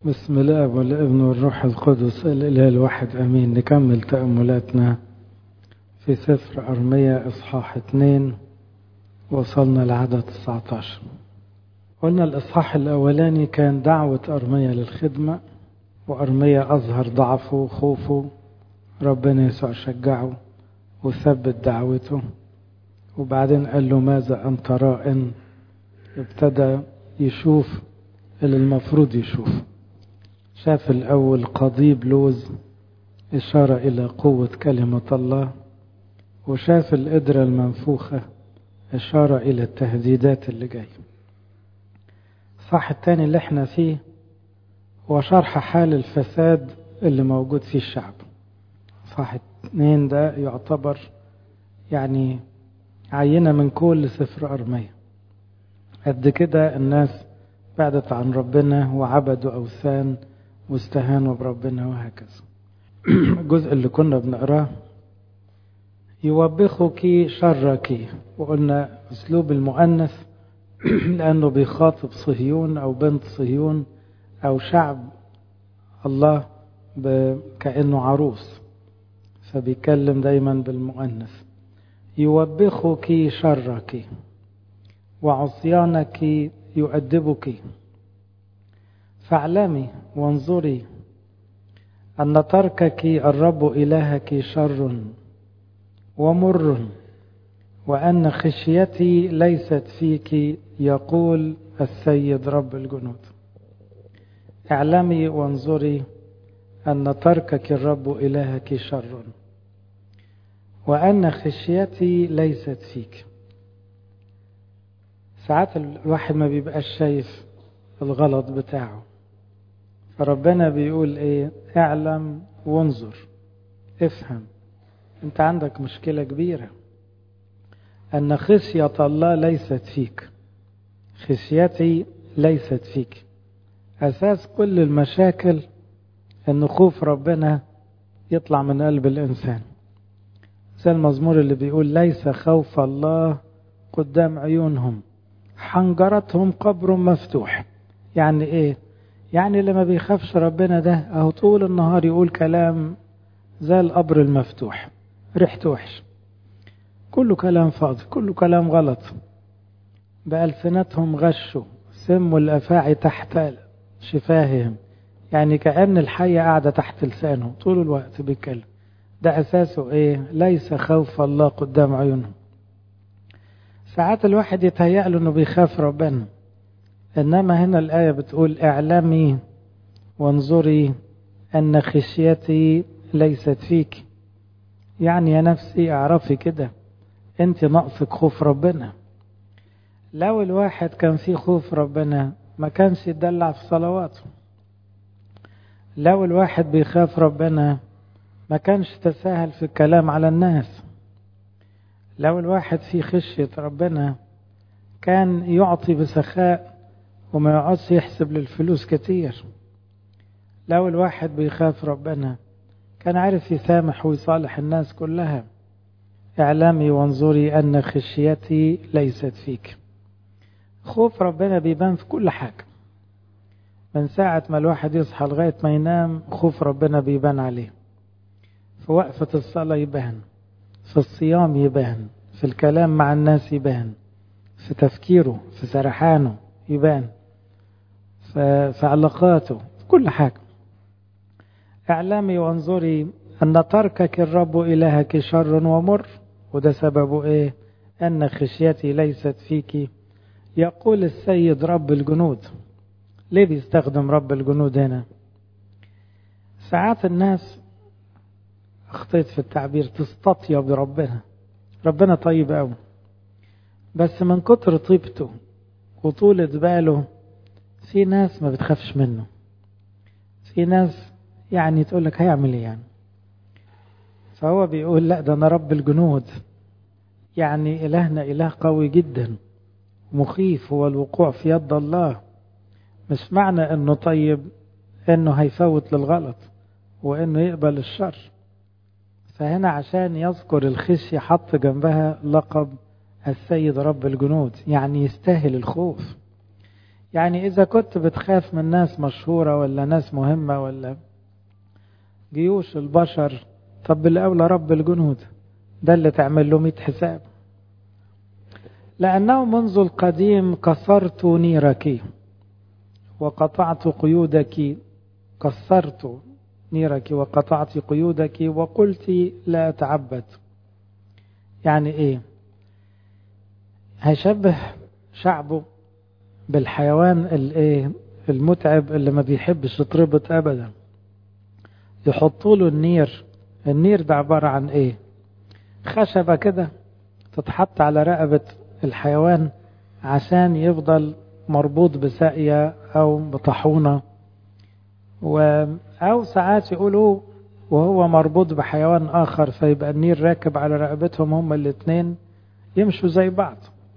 بسم الله والابن والروح القدس الإله الواحد أمين. نكمل تأملاتنا في سفر أرميا إصحاح 2. وصلنا لعدد 19. قلنا الإصحاح الأولاني كان دعوة أرميا للخدمة، وأرميا أظهر ضعفه وخوفه. ربنا يسوع شجعه وثبت دعوته، وبعدين قال له ماذا أنت رائن. ابتدى يشوف اللي المفروض يشوفه. شاف الأول قضيب لوز، إشارة إلى قوة كلمة الله، وشاف القدرة المنفوخة، إشارة إلى التهديدات اللي جاية. الصح الثاني اللي احنا فيه هو شرح حال الفساد اللي موجود فيه الشعب. صح 2 ده يعتبر يعني عينة من كل سفر أرميا. قد كده الناس بعدت عن ربنا وعبدوا أوثان واستهانوا بربنا وهكذا. الجزء اللي كنا بنقراه يوبخك شرك، وقلنا أسلوب المؤنث لأنه بيخاطب صهيون أو بنت صهيون أو شعب الله كأنه عروس، فبيكلم دايما بالمؤنث. يوبخك شرك وعصيانك يؤدبك، فاعلمي وانظري أن تركك الرب إلهك شر ومر، وأن خشيتي ليست فيك، يقول السيد رب الجنود. اعلمي وانظري أن تركك الرب إلهك شر وأن خشيتي ليست فيك. ساعات الواحد ما بيبقاش شايف الغلط بتاعه، فربنا بيقول ايه؟ اعلم وانظر، افهم انت عندك مشكلة كبيرة، ان خشية الله ليست فيك، خشيتي ليست فيك. اساس كل المشاكل ان خوف ربنا يطلع من قلب الانسان. زي المزمور اللي بيقول ليس خوف الله قدام عيونهم، حنجرتهم قبر مفتوح. يعني ايه؟ يعني اللي ما بيخافش ربنا ده اهو طول النهار يقول كلام زي القبر المفتوح، ريحته وحش، كله كلام فاضي، كله كلام غلط. بألسنتهم غشوا، سموا الأفاعي تحت شفاههم. يعني كأن الحية قاعدة تحت لسانه طول الوقت بيتكلم. ده أساسه إيه؟ ليس خوف الله قدام عيونهم. ساعات الواحد يتهيأ له إنه بيخاف ربنا، إنما هنا الآية بتقول اعلمي وانظري أن خشيتي ليست فيك. يعني يا نفسي اعرفي كده انت ناقصك خوف ربنا. لو الواحد كان فيه خوف ربنا ما كانش يدلع في صلواته. لو الواحد بيخاف ربنا ما كانش تساهل في الكلام على الناس. لو الواحد فيه خشية ربنا كان يعطي بسخاء وما يقعدش يحسب للفلوس كتير. لو الواحد بيخاف ربنا كان عارف يسامح ويصالح الناس كلها. اعلمي وانظري أن خشيتي ليست فيك. خوف ربنا بيبان في كل حاجة. من ساعة ما الواحد يصحى لغاية ما ينام خوف ربنا بيبان عليه. في وقفة الصلاة يبان، في الصيام يبان، في الكلام مع الناس يبان، في تفكيره، في سرحانه يبان، في علاقاته، في كل حاجة. اعلمي وانظري أن تركك الرب إلهك شر ومر، وده سببه إيه؟ أن خشيتي ليست فيك، يقول السيد رب الجنود. ليه بيستخدم رب الجنود هنا؟ ساعات الناس، اخطيت في التعبير، تستطيع بربنا. ربنا طيب قوي، بس من كتر طيبته وطولة باله في ناس ما بتخافش منه. في ناس يعني تقول لك هيعمل ايه يعني. فهو بيقول لا، ده انا رب الجنود. يعني إلهنا إله قوي جدا مخيف، هو الوقوع في يد الله. مش معنى انه طيب انه هيفوت للغلط وانه يقبل الشر. فهنا عشان يذكر الخشية حط جنبها لقب السيد رب الجنود، يعني يستاهل الخوف. يعني إذا كنت بتخاف من ناس مشهورة ولا ناس مهمة ولا جيوش البشر، طب بالأولى رب الجنود ده اللي تعمل له 100 حساب. لأنه منذ القديم كسرت نيرك وقطعت قيودك، كسرت نيرك وقطعت قيودك وقلت لا أتعبد. يعني إيه؟ هيشبه شعبه بالحيوان المتعب اللي ما بيحبش يتربط أبدا. يحطوا له النير ده عبارة عن إيه؟ خشبة كده تتحط على رقبة الحيوان عشان يفضل مربوط بساقية أو بطحونة، أو ساعات يقولوا وهو مربوط بحيوان آخر فيبقى النير راكب على رقبتهم هما الاثنين يمشوا زي بعض.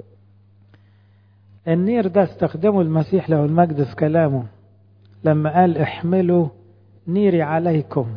النير ده استخدمه المسيح له المجد في كلامه لما قال احملوا نيري عليكم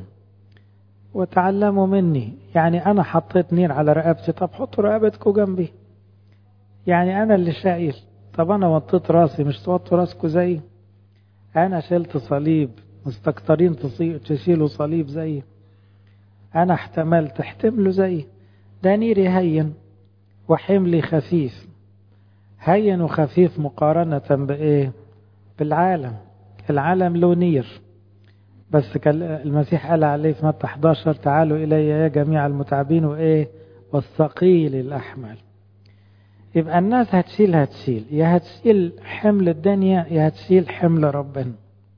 وتعلموا مني. يعني أنا حطيت نير على رقبتي، طب حطوا رقبتكم جنبي. يعني أنا اللي شايل، طب أنا وطيت راسي مش توطوا راسكم زي أنا شلت صليب، مستكترين تشيلوا صليب زي أنا احتملت احتملوا زي. ده نيري هين وحملي خفيف. هين وخفيف مقارنة بإيه؟ بالعالم. العالم له نير، بس المسيح قال عليه في متى 11 تعالوا إلي يا جميع المتعبين والثقيل الأحمال. يبقى الناس هتشيل يا هتشيل حمل الدنيا يا هتشيل حمل ربنا.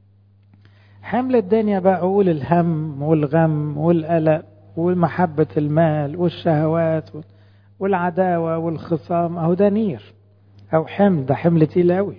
حمل الدنيا بقى أقول الهم والغم والقلق ومحبة المال والشهوات والعداوة والخصام، أهو ده نير أو حمل. ده حمل تقيل أوي،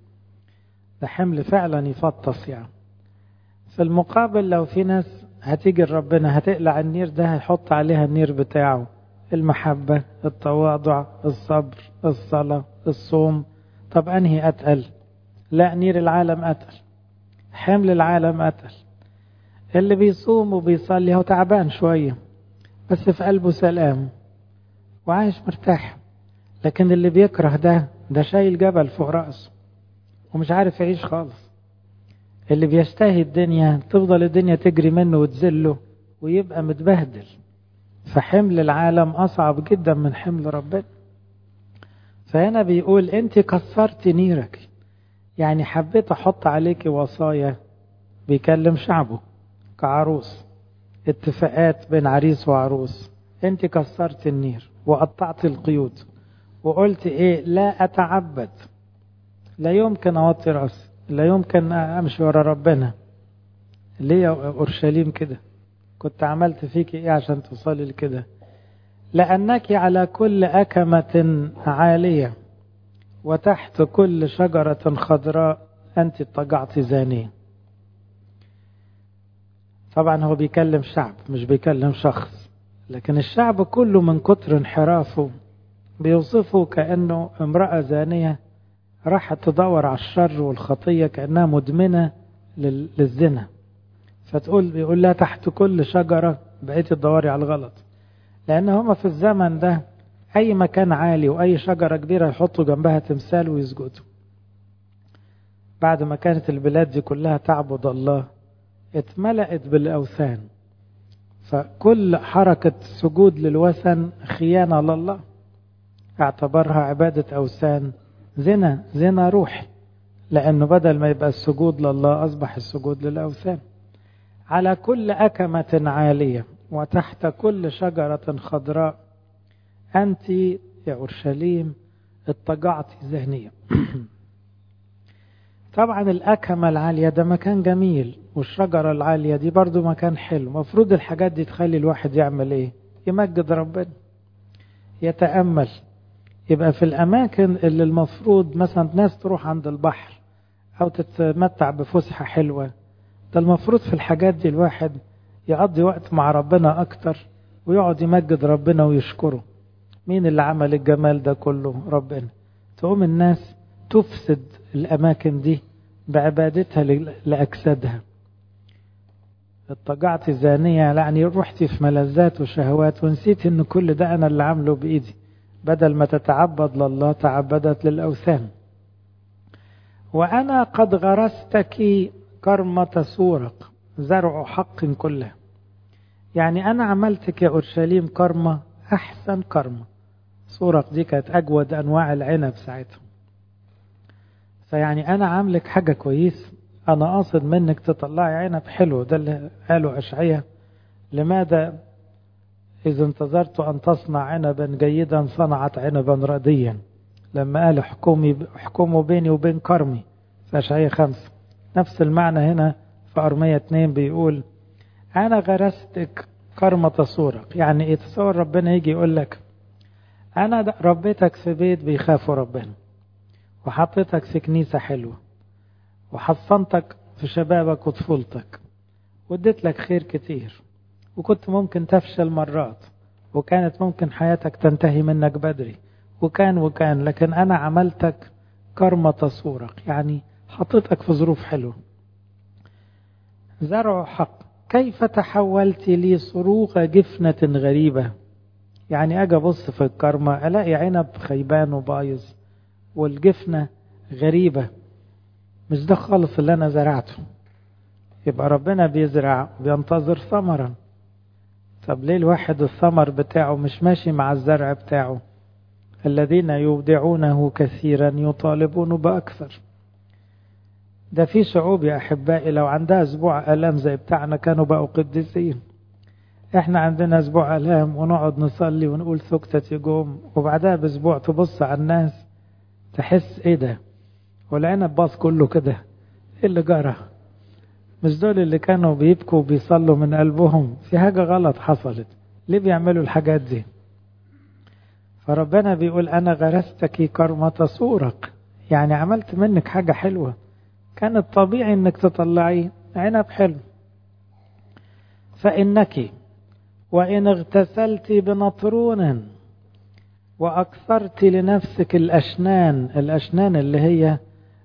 ده حمل فعلا يفطس. يعني في المقابل لو في ناس هتيجي ربنا هتقلع النير ده، هيحط عليها النير بتاعه، المحبة، التواضع، الصبر، الصلاة، الصوم. طب أنهي أتقل؟ لا، نير العالم أتقل، حمل العالم أتقل. اللي بيصوم وبيصلي هو تعبان شوية بس في قلبه سلام وعايش مرتاح، لكن اللي بيكره ده شايل جبل فوق رأسه ومش عارف يعيش خالص. اللي بيشتهي الدنيا تفضل الدنيا تجري منه وتزله ويبقى متبهدل. فحمل العالم أصعب جدا من حمل ربنا. فهنا بيقول أنت كسرت نيرك، يعني حبيت أحط عليك وصايا. بيكلم شعبه كعروس، اتفاقات بين عريس وعروس. أنت كسرت النير وقطعت القيود وقلت إيه؟ لا أتعبد، لا يمكن أوطي رأسي، لا يمكن أمشي ورا ربنا. ليه يا أورشليم كده؟ كنت عملت فيك إيه عشان توصلي لكده؟ لأنك على كل أكمة عالية وتحت كل شجرة خضراء أنت اضطجعت زانية. طبعا هو بيكلم شعب مش بيكلم شخص، لكن الشعب كله من كتر انحرافه بيوصفه كأنه امرأة زانية راحت تدور على الشر والخطية كأنها مدمنة للزنا. بيقول لها تحت كل شجرة بقيت تدوري على الغلط. لأن هما في الزمن ده أي مكان عالي وأي شجرة كبيرة يحطوا جنبها تمثال ويسجدوا. بعد ما كانت البلاد دي كلها تعبد الله اتملأت بالأوثان، فكل حركة سجود للوثن خيانة لله، اعتبرها عبادة أوثان زنا روحي، لأنه بدل ما يبقى السجود لله أصبح السجود للأوثان. على كل أكمة عالية وتحت كل شجرة خضراء أنت يا أورشليم اضطجعت زانية. طبعا الأكمة العالية ده مكان جميل، والشجرة العالية دي برضو مكان حلو. مفروض الحاجات دي تخلي الواحد يعمل ايه؟ يمجد ربنا، يتأمل. يبقى في الأماكن اللي المفروض مثلا ناس تروح عند البحر أو تتمتع بفسحة حلوة، ده المفروض في الحاجات دي الواحد يقضي وقت مع ربنا أكتر ويقعد يمجد ربنا ويشكره. مين اللي عمل الجمال ده كله؟ ربنا. تقوم الناس تفسد الأماكن دي بعبادتها لأجسادها. اضطجعت زانية يعني رحتي في ملذات وشهوات ونسيت ان كل ده أنا اللي عامله بإيدي. بدل ما تتعبد لله تعبدت للأوثان. وأنا قد غرستك كرمة سورق زرع حق كله. يعني أنا عملتك يا أورشليم كرمة، أحسن كرمة. سورق دي كانت أجود أنواع العنب ساعتها. فيعني أنا عاملك حاجة كويس، أنا قاصد منك تطلعي عنب حلو. ده اللي قاله أشعياء: لماذا إذا انتظرت أن تصنع عنبا جيدا صنعت عنبا رديا. لما قال احكموا بيني وبين كرمي في أشعياء 5. نفس المعنى هنا في أرمية 2 بيقول: أنا غرستك كرمة سورق. يعني إيه؟ تصور ربنا يجي يقول لك: أنا ربيتك في بيت بيخافوا ربنا، وحطيتك في كنيسة حلوة، وحصنتك في شبابك وطفولتك، واديت لك خير كتير، وكنت ممكن تفشل مرات، وكانت ممكن حياتك تنتهي منك بدري، وكان لكن أنا عملتك كرمة سورق. يعني حطيتك في ظروف حلوة. زرع حق. كيف تحولت لي صروغ جفنة غريبة. يعني أجي أبص في الكرمة ألاقي عنب خيبان وبايظ، والجفنة غريبة، مش ده خالص اللي أنا زرعته. يبقى ربنا بيزرع بينتظر ثمرا. طب ليه الواحد الثمر بتاعه مش ماشي مع الزرع بتاعه؟ الذين يودعونه كثيرا يطالبون بأكثر. ده في شعوب يا أحبائي لو عندها أسبوع ألام زي بتاعنا كانوا بقوا قديسين. احنا عندنا أسبوع ألام ونقعد نصلي ونقول سكتة يقوم، وبعدها بأسبوع تبص على الناس تحس ايه ده، والعنب باص كله كده، ايه اللي جرى؟ مش دول اللي كانوا بيبكوا وبيصلوا من قلبهم؟ في حاجة غلط حصلت. ليه بيعملوا الحاجات دي؟ فربنا بيقول: أنا غرستك كرمة سورق. يعني عملت منك حاجة حلوة، كان الطبيعي انك تطلعي عنب حلو. فإنك وإن اغتسلت بنطرون وأكثرت لنفسك الأشنان. الأشنان اللي هي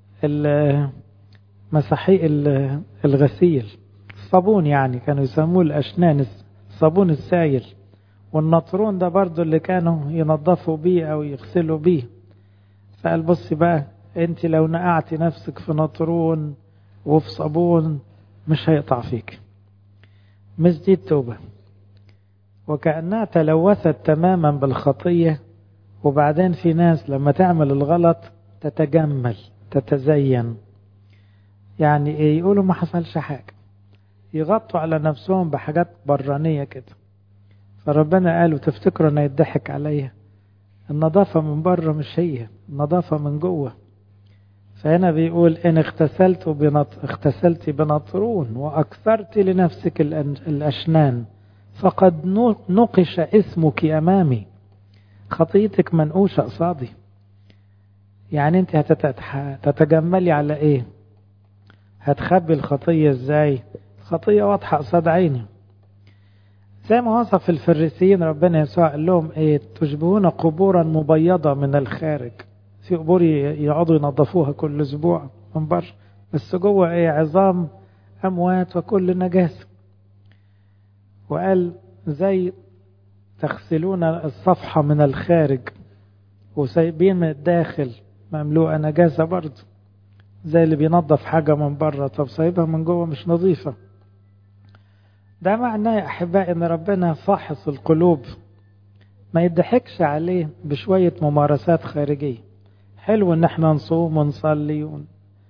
مساحيق الغسيل، الصابون، يعني كانوا يسموه الأشنان، الصابون السائل. والنطرون ده برضو اللي كانوا ينظفوا بيه أو يغسلوا بيه. فقال: بصي بقى، انت لو نقعتي نفسك في نطرون وفي صابون مش هيقطع فيك. مش دي التوبة. وكأنها تلوثت تماما بالخطية. وبعدين في ناس لما تعمل الغلط تتجمل تتزين. يعني ايه؟ يقولوا ما حصلش حاجة، يغطوا على نفسهم بحاجات برانية كده. فربنا قالوا: تفتكروا ان يضحك عليها؟ النظافة من بره مش هي النظافة من جوه. فهنا بيقول: إن اغتسلت بنطرون وأكثرت لنفسك الأشنان فقد نقش اسمك أمامي. خطيتك منقوشة قصادي. يعني أنت هتتجملي على إيه؟ هتخبي الخطية إزاي؟ الخطية واضحة قصاد عيني. زي ما وصف الفريسيين ربنا يسوع قال لهم: إيه؟ تشبهون قبورا مبيضة من الخارج. في قبور يقعدوا ينظفوها كل أسبوع من بره، بس جوه إيه؟ عظام أموات وكل نجاسة. وقال: زي تغسلون الصفحة من الخارج وسايبين من الداخل مملوءة نجاسة برضه. زي اللي بينظف حاجة من بره، طب سايبها من جوه مش نظيفة. ده معناه يا أحبائي إن ربنا فاحص القلوب، ما يضحكش عليه بشوية ممارسات خارجية. حلو إن احنا نصوم ونصلي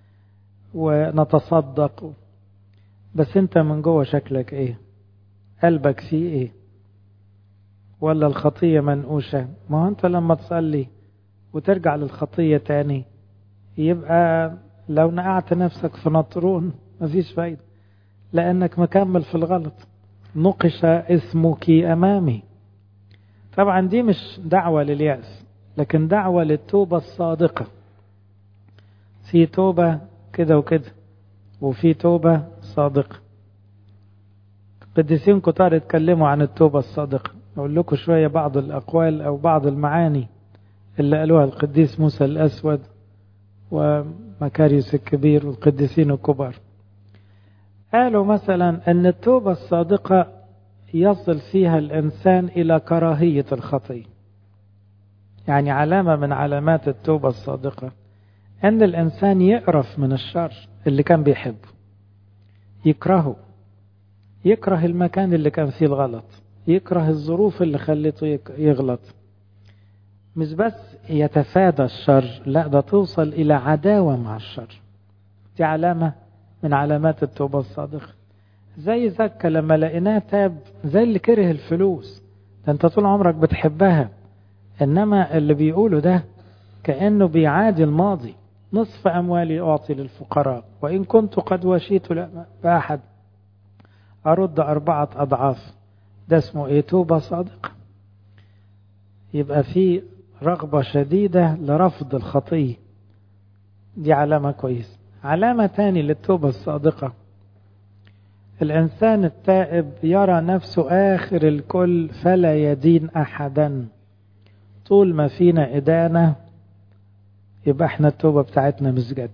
ونتصدق، بس انت من جوه شكلك ايه؟ قلبك فيه ايه؟ ولا الخطية منقوشة؟ ما هو انت لما تصلي وترجع للخطية تاني يبقى لو نقعت نفسك في نطرون مفيش فايدة، لأنك مكمل في الغلط. نقش اسمك أمامي. طبعا دي مش دعوة لليأس، لكن دعوة للتوبة الصادقة. في توبة كده وكده، وفي توبة صادقة. قديسين كتار اتكلموا عن التوبة الصادقة. أقول لكم شوية بعض الأقوال أو بعض المعاني اللي قالوها القديس موسى الأسود ومكاريوس الكبير والقديسين الكبار. قالوا مثلا أن التوبة الصادقة يصل فيها الإنسان إلى كراهية الخطية. يعني علامة من علامات التوبة الصادقة أن الإنسان يقرف من الشر اللي كان بيحبه، يكره المكان اللي كان فيه الغلط، يكره الظروف اللي خلته يغلط. مش بس يتفادى الشر، لا ده توصل إلى عداوة مع الشر. دي علامة من علامات التوبة الصادقة. زي زكا لما لقيناه تاب، زي اللي كره الفلوس، ده انت طول عمرك بتحبها، انما اللي بيقوله ده كأنه بيعادي الماضي. نصف أموالي أعطي للفقراء، وإن كنت قد وشيت بأحد أرد 4 أضعاف. ده اسمه إيه؟ توبة صادقة. يبقى في رغبة شديدة لرفض الخطية، دي علامة كويسة. علامة تاني للتوبة الصادقة، الإنسان التائب يرى نفسه آخر الكل فلا يدين أحدا. طول ما فينا إدانة يبقى احنا التوبة بتاعتنا مش جد.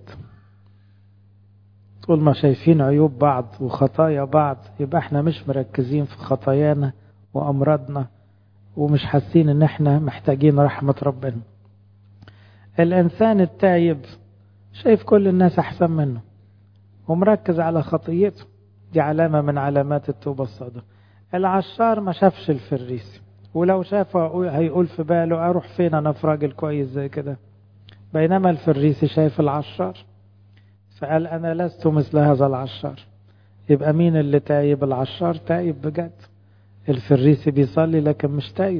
طول ما شايفين عيوب بعض وخطايا بعض يبقى احنا مش مركزين في خطايانا وأمراضنا، ومش حاسين ان احنا محتاجين رحمة ربنا. الإنسان التائب شايف كل الناس أحسن منه ومركز على خطيته، دي علامة من علامات التوبة الصادقة. العشار ما شافش الفريسي، ولو شافه هيقول في باله أروح فين أنا في راجل كويس زي كده، بينما الفريسي شايف العشار فقال أنا لست مثل هذا العشار. يبقى مين اللي تايب؟ العشار تايب بجد، الفريسي بيصلي لكن مش تايب.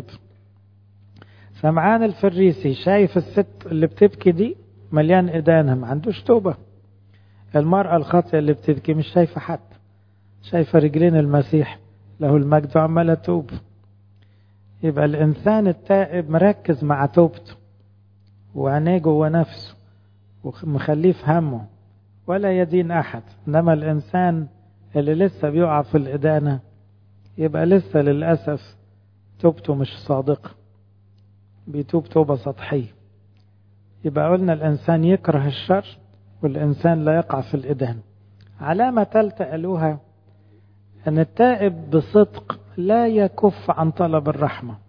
سمعان الفريسي شايف الست اللي بتبكي دي مليان إدانة، ما عندوش توبة. المرأة الخاطئة اللي بتبكي مش شايفة حد، شايفة رجلين المسيح له المجد وعمالة توب. يبقى الإنسان التائب مركز مع توبته وعينيه جوه نفسه ومخليه في همه ولا يدين أحد. إنما الإنسان اللي لسه بيقع في الإدانة يبقى لسه للأسف توبته مش صادقة، بيتوب توبة سطحية. يبقى قلنا الإنسان يكره الشر والإنسان لا يقع في الإدانة. علامة ثالثة قالوها أن التائب بصدق لا يكف عن طلب الرحمة،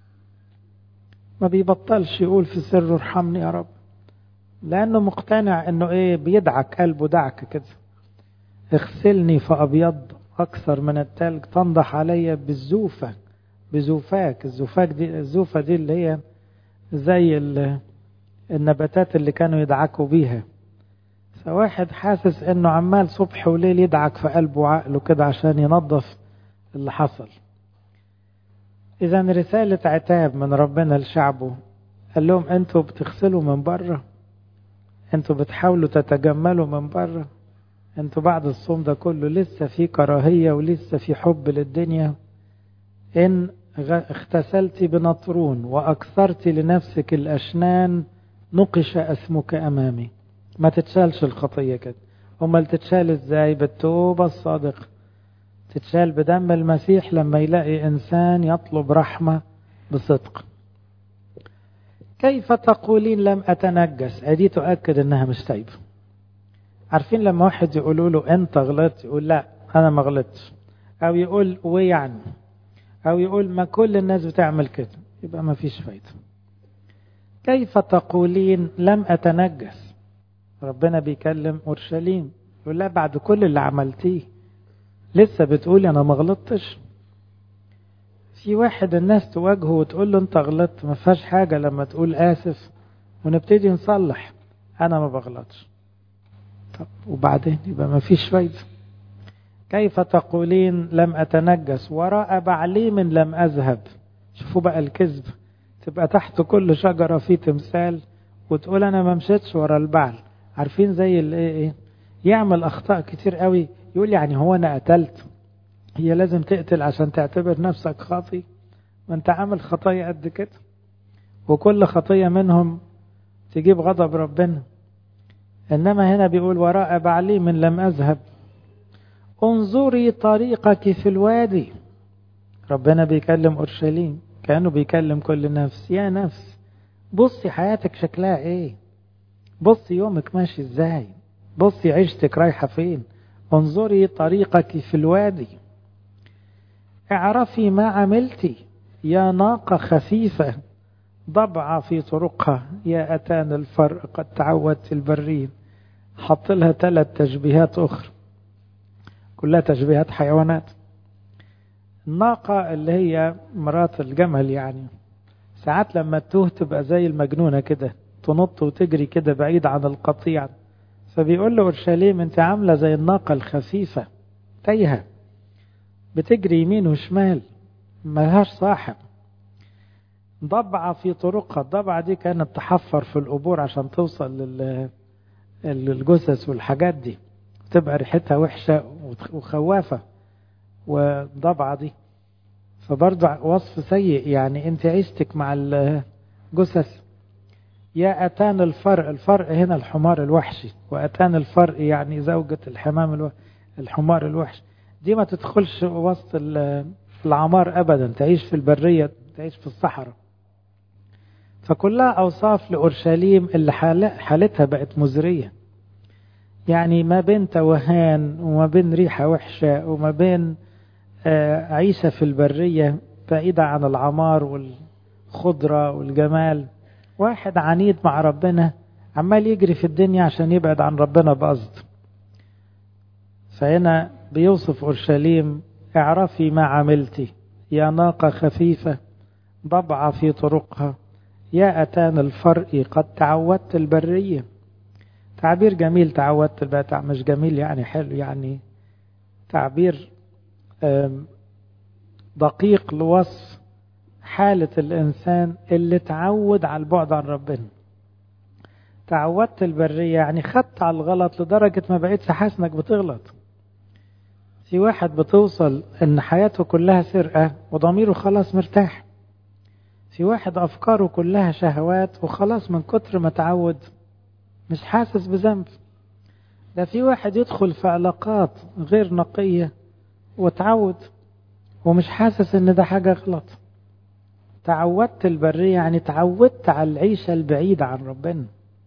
ما بيبطلش يقول في سر ارحمني يا رب، لأنه مقتنع أنه إيه؟ بيدعك قلبه دعك كده. اغسلني فأبيض أكثر من التلج، تنضح علي بالزوفة بزوفاك. الزوفة دي اللي هي زي النباتات اللي كانوا يدعكوا بيها. فواحد حاسس أنه عمال صبح وليل يدعك في قلبه وعقله كده عشان ينظف اللي حصل. إذا رسالة عتاب من ربنا لشعبه، قال لهم أنتوا بتغسلوا من بره، أنتوا بتحاولوا تتجملوا من بره، أنتوا بعد الصوم ده كله لسه في كراهية ولسه في حب للدنيا. إن اغتسلت بنطرون وأكثرت لنفسك الأشنان نقش اسمك أمامي. ما تتشالش الخطية كده. أمال تتشال إزاي؟ بالتوبة الصادقة. تتشال بدم المسيح لما يلاقي إنسان يطلب رحمة بصدق. كيف تقولين لم أتنجس؟ أدي تؤكد أنها مش تايبة. عارفين لما واحد يقولوا له أنت غلطت، يقول لا أنا ما غلطتش، أو يقول ويعني، أو يقول ما كل الناس بتعمل كده، يبقى ما فيش فايدة. كيف تقولين لم أتنجس؟ ربنا بيكلم أورشليم يقول لا بعد كل اللي عملتيه لسه بتقولي أنا ما غلطتش؟ في واحد الناس تواجهه وتقول له أنت غلطت، ما فيهاش حاجة لما تقول آسف ونبتدي نصلح، أنا ما بغلطش. طب وبعدين يبقى ما فيش فايدة. كيف تقولين لم أتنجس وراء بعليم لم أذهب؟ شوفوا بقى الكذب، تبقى تحت كل شجرة في تمثال وتقول أنا ما مشيتش ورا البعل. عارفين زي ايه؟ يعمل أخطاء كتير قوي، يقول يعني هو أنا قتلت؟ هي لازم تقتل عشان تعتبر نفسك خاطي؟ ما أنت عامل خطايا قد كده، وكل خطية منهم تجيب غضب ربنا. إنما هنا بيقول وراء بعليم لم أذهب. انظري طريقك في الوادي. ربنا بيكلم أورشليم كأنه بيكلم كل نفس. يا نفس بصي حياتك شكلها ايه، بصي يومك ماشي ازاي، بصي عيشتك رايحة فين. انظري طريقك في الوادي. اعرفي ما عملتي يا ناقة خفيفة ضبع في طرقها، يا أتان الفرق قد تعودت البرين. حط لها 3 تشبيهات أخرى كلها تشبيهات حيوانات. الناقة اللي هي مرات الجمل، يعني ساعات لما تتوه تبقى زي المجنونة كده، تنط وتجري كده بعيد عن القطيع. فبيقول له أورشليم انت عاملة زي الناقة الخفيفة تايهة، بتجري يمين وشمال ملهاش صاحب. ضبعة في طرقها، الضبعة دي كانت تحفر في القبور عشان توصل للجثث والحاجات دي، تبقى ريحتها وحشة وخوافة والضبعة دي. فبرضه وصف سيء، يعني انت عيشتك مع الجثث. يا أتان الفرق، الفرق هنا الحمار الوحشي، وأتان الفرق يعني زوجة الحمام الحمار الوحش. دي ما تدخلش وسط العمار أبدا، تعيش في البرية، تعيش في الصحراء. فكلها أوصاف لأورشليم اللي حالتها بقت مزرية، يعني ما بين توهان وما بين ريحة وحشة وما بين عيشة في البرية بعيدة عن العمار والخضرة والجمال. واحد عنيد مع ربنا عمال يجري في الدنيا عشان يبعد عن ربنا بقصد. فهنا بيوصف أورشليم: اعرفي ما عملتي يا ناقة خفيفة ضبعة في طرقها، يا أتان الفرق قد تعودت البرية. تعبير جميل، تعودت البرية، مش جميل يعني حلو، يعني تعبير دقيق لوصف حالة الإنسان اللي تعود على البعد عن ربنا. تعودت البرية يعني خدت على الغلط لدرجة ما بقيتش حاسس انك بتغلط. في واحد بتوصل ان حياته كلها سرقة وضميره خلاص مرتاح. في واحد افكاره كلها شهوات وخلاص من كتر ما تعود مش حاسس بذنب. ده في واحد يدخل في علاقات غير نقية وتعود ومش حاسس ان ده حاجة غلط. تعودت البرية يعني تعودت على العيشة البعيدة عن ربنا.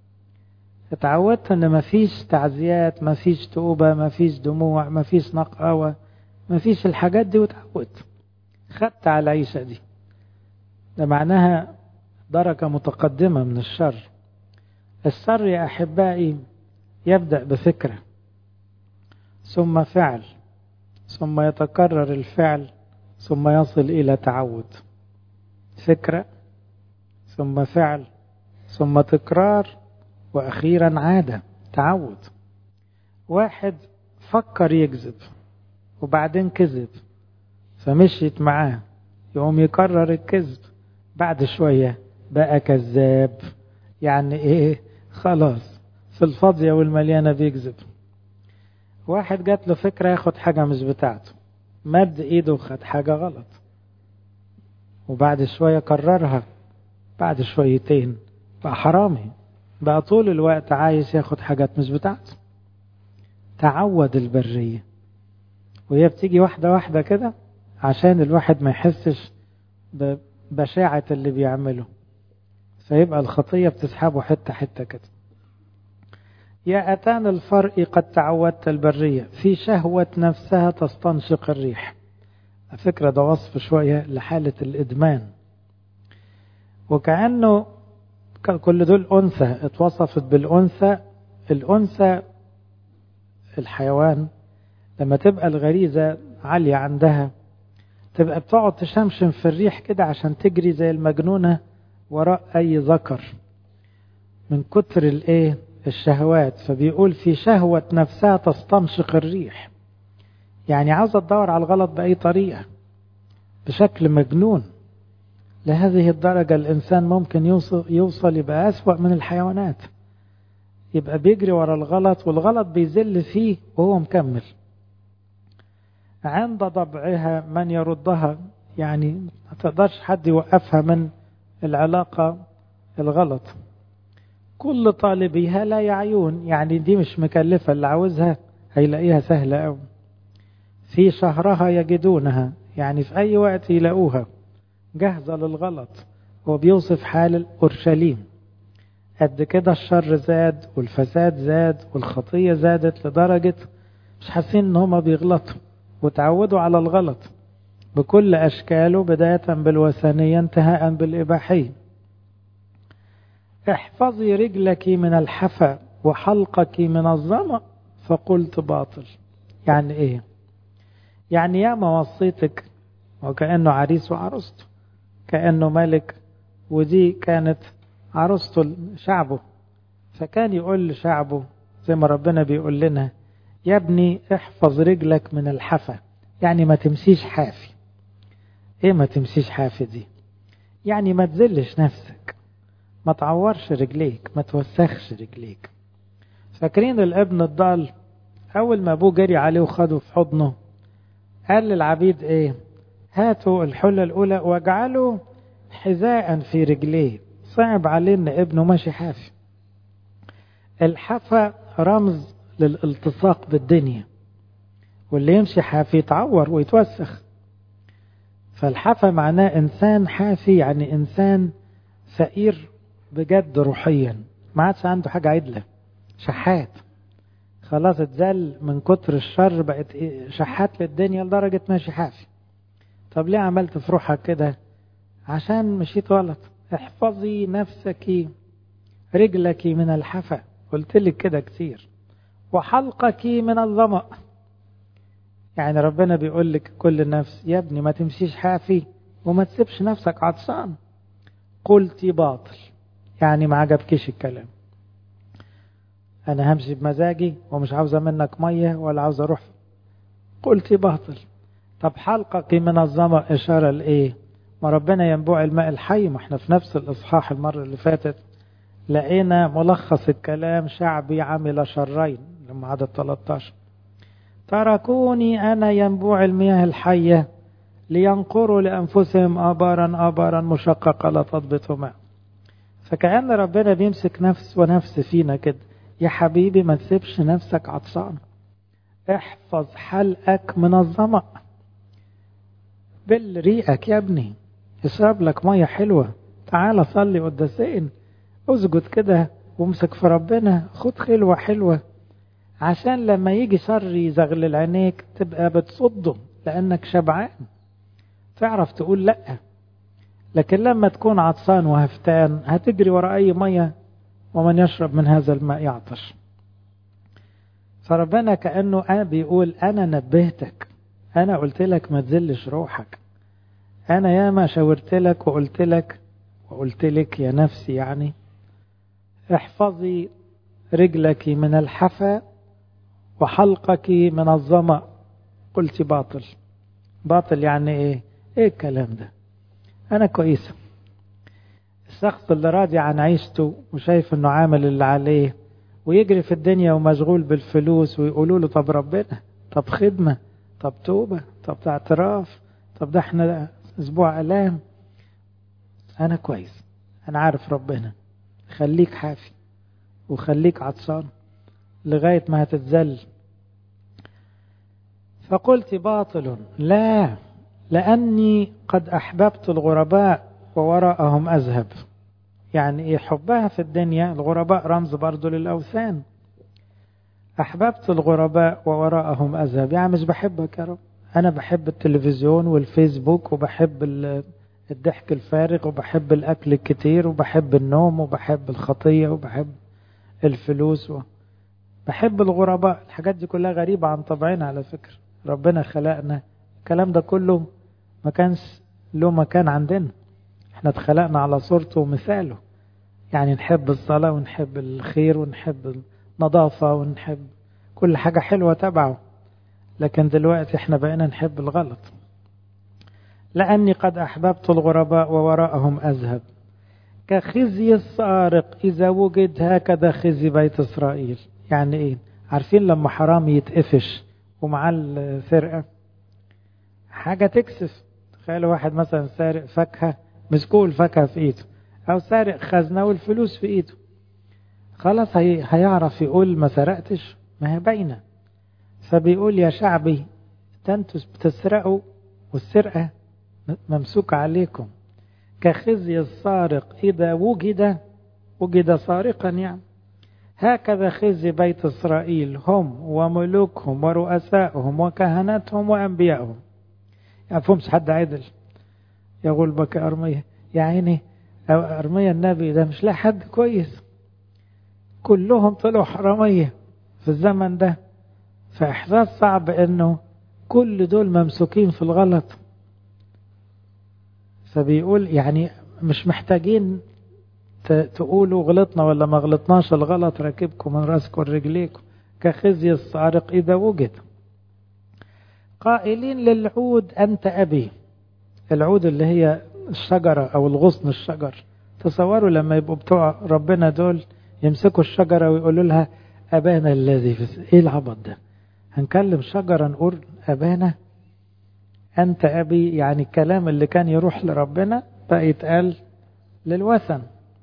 تعودت ان مفيش تعزيات، مفيش توبة، مفيش دموع، مفيش نقاوة، مفيش الحاجات دي، وتعودت خدت على العيشة دي. ده معناها درجة متقدمة من الشر. الشر يا أحبائي يبدأ بفكرة ثم فعل ثم يتكرر الفعل ثم يصل إلى تعود. فكرة ثم فعل ثم تكرار وأخيرا عادة، تعود. واحد فكر يكذب وبعدين كذب فمشيت معاه، يقوم يكرر الكذب، بعد شوية بقى كذاب. يعني ايه؟ خلاص في الفاضية والمليانة بيكذب. واحد جات له فكرة ياخد حاجة مش بتاعته، مد ايده وخد حاجة غلط، وبعد شوية كررها، بعد شويتين بقى حرامي، بقى طول الوقت عايز ياخد حاجات مش بتاعته. تعود البرية، وهي بتيجي واحدة واحدة كده عشان الواحد ما يحسش ببشاعة اللي بيعمله، فيبقى الخطية بتسحبه حتة حتة كده. يا أتان الفرق قد تعودت البرية، في شهوة نفسها تستنشق الريح. فكرة ده وصف شوية لحالة الإدمان، وكأنه كل دول أنثى اتوصفت بالأنثى. الأنثى الحيوان لما تبقى الغريزة عالية عندها تبقى بتقعد تشمشم في الريح كده عشان تجري زي المجنونة وراء أي ذكر من كتر الشهوات. فبيقول في شهوة نفسها تستنشق الريح، يعني عاوزة تدور على الغلط بأي طريقة بشكل مجنون. لهذه الدرجة الإنسان ممكن يوصل يبقى أسوأ من الحيوانات، يبقى بيجري ورا الغلط والغلط بيزل فيه وهو مكمل. عند ضبعها من يردها، يعني ما تقدرش حد يوقفها من العلاقة الغلط. كل طالبيها لا يعيون، يعني دي مش مكلفة، اللي عاوزها هيلاقيها سهلة أوي. في شهرها يجدونها، يعني في أي وقت يلاقوها جاهزة للغلط. هو بيوصف حال أورشليم، قد كده الشر زاد والفساد زاد والخطية زادت لدرجة مش حاسين ان هما بيغلطوا، وتعودوا على الغلط بكل أشكاله، بداية بالوثنية انتهاء بالإباحية. احفظي رجلك من الحفا وحلقك من الظمأ فقلت باطل. يعني ايه؟ يعني ياما وصيتك وكأنه عريس وعروسته، كأنه ملك ودي كانت عروسته شعبه، فكان يقول لشعبه زي ما ربنا بيقول لنا يا ابني احفظ رجلك من الحفا، يعني ما تمشيش حافي. ايه ما تمشيش حافي دي؟ يعني ما تذلش نفسك، ما تعورش رجليك، ما توسخش رجليك. فاكرين الابن الضال اول ما ابوه جري عليه وخده في حضنه قال للعبيد ايه؟ هاتوا الحلة الاولى واجعلوا حذاء في رجليه. صعب عليه ان ابنه ماشي حافي. الحفا رمز للالتصاق بالدنيا، واللي يمشي حافي يتعور ويتوسخ. فالحفا معناه انسان حافي، يعني انسان فقير بجد روحيا، ما عادش عنده حاجة عدلة، شحات خلاص، اتزل من كتر الشر، بقت شحات للدنيا لدرجة ماشي حافي. طب ليه عملت في روحك كده؟ عشان مشيت غلط. احفظي نفسك رجلك من الحفا، قلت لك كده كتير، وحلقك من الظمأ. يعني ربنا بيقول لك كل نفس يا ابني ما تمشيش حافي وما تسيبش نفسك عطشان. قلت باطل، يعني ما عجبكيش الكلام، انا همشي بمزاجي ومش عاوزة منك مية ولا عاوز اروح. قلت باطل. طب حلقك من الظمأ اشارة لايه؟ ما ربنا ينبوع الماء الحي، ما احنا في نفس الاصحاح المرة اللي فاتت لقينا ملخص الكلام شعبي عمل شرين لما عدد 13 تركوني أنا ينبوع المياه الحية لينقروا لأنفسهم آبارا مشققة لا تضبط ماء. فكأن ربنا بيمسك نفس ونفس فينا كده، يا حبيبي ما تسيبش نفسك عطشان، احفظ حلقك من الظمأ، بل ريقك يا ابني، اشرب لك مية حلوة، تعال صلي قداسين، اسجد كده وامسك في ربنا، خد خلوة حلوة عشان لما يجي شر يزغلل عينيك تبقى بتصده لأنك شبعان، تعرف تقول لأ. لكن لما تكون عطسان وهفتان هتجري وراء أي مية، ومن يشرب من هذا الماء يعطش. فربنا كأنه بيقول أنا نبهتك، أنا قلت لك ما تزلش روحك، أنا ياما شاورت لك وقلت لك يا نفسي، يعني احفظي رجلك من الحفا وحلقك من الظمأ. قلت باطل. باطل يعني ايه الكلام ده؟ انا كويسة. الشخص اللي راضي عن عيشته وشايف انه عامل اللي عليه ويجري في الدنيا ومشغول بالفلوس ويقولوا له طب ربنا، طب خدمة، طب توبة، طب اعتراف، طب ده احنا اسبوع الام، انا كويس، انا عارف ربنا. خليك حافي وخليك عطشان لغاية ما هتتذل. فقلت باطل، لا، لأني قد أحببت الغرباء ووراءهم أذهب. يعني إيه حبها في الدنيا؟ الغرباء رمز برضو للأوثان. أحببت الغرباء ووراءهم أذهب، يعني مش بحبك يا رب، أنا بحب التلفزيون والفيسبوك وبحب الضحك الفارغ وبحب الأكل الكتير وبحب النوم وبحب الخطية وبحب الفلوس بحب الغرباء. الحاجات دي كلها غريبة عن طبعنا على فكرة، ربنا خلقنا الكلام ده كله ما كانش له مكان عندنا، احنا اتخلقنا على صورته ومثاله، يعني نحب الصلاة ونحب الخير ونحب النظافة ونحب كل حاجة حلوة تبعه، لكن دلوقتي احنا بقينا نحب الغلط. لأني قد أحببت الغرباء ووراءهم أذهب كخزي السارق إذا وجد هكذا خزي بيت إسرائيل. يعني ايه؟ عارفين لما حرامي يتقفش ومعاه السرقة حاجة تكسف، تخيلوا واحد مثلا سارق فاكهة، مسكوه الفاكهة في ايده، او سارق خزنة والفلوس في ايده، خلاص هيعرف يقول ما سرقتش، ما هي باينة. فبيقول يا شعبي انتوا بتسرقوا والسرقة ممسوكة عليكم، كخزي السارق إذا وجد سارقا، يعني هكذا خزي بيت إسرائيل هم وملوكهم ورؤسائهم وكهنتهم وأنبيائهم. يعني فهمش حد عدل، يقول بك أرمية يا عيني أو أرميا النبي ده مش لاقي حد كويس، كلهم طلعوا حرامية في الزمن ده. فإحساس صعب إنه كل دول ممسوكين في الغلط. فبيقول يعني مش محتاجين تقولوا غلطنا ولا ما غلطناش، الغلط راكبكم من راسكم ورجليكم كخزي السارق إذا وجد. قائلين للعود أنت أبي. العود اللي هي الشجرة أو الغصن الشجر. تصوروا لما يبقوا بتوع ربنا دول يمسكوا الشجرة ويقولوا لها أبانا الذي في إيه العبط ده؟ هنكلم شجرة نقول أبانا؟ أنت أبي، يعني الكلام اللي كان يروح لربنا بقى يتقال للوثن.